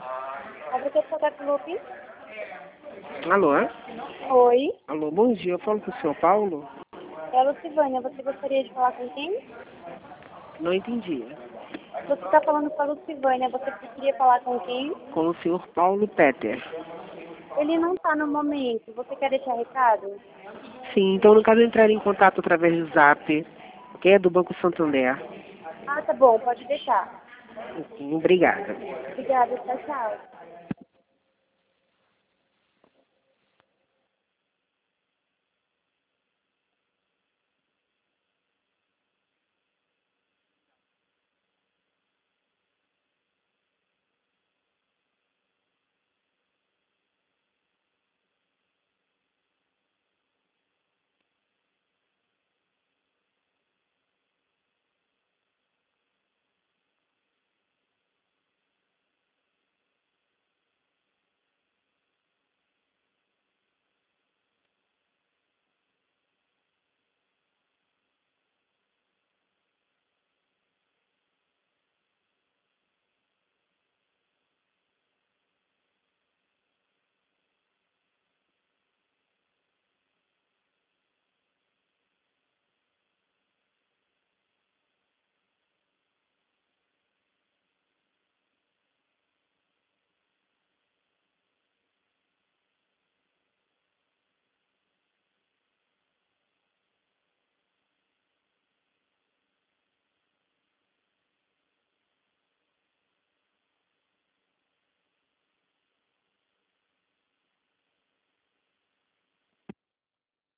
Obrigado, Lupe. Alô? Oi, Alô, bom dia. Eu falo com o senhor Paulo? é a Lucivânia. Você gostaria de falar com quem? Não entendi. Você está falando com a Lucivânia. Você queria falar com quem? Com o senhor Paulo Peter. Ele não está no momento. Você quer deixar recado? Sim, então no caso eu entraria em contato através do Zap, que é do Banco Santander. Ah, tá bom. Pode deixar. Obrigada. Obrigada. Tchau, tchau.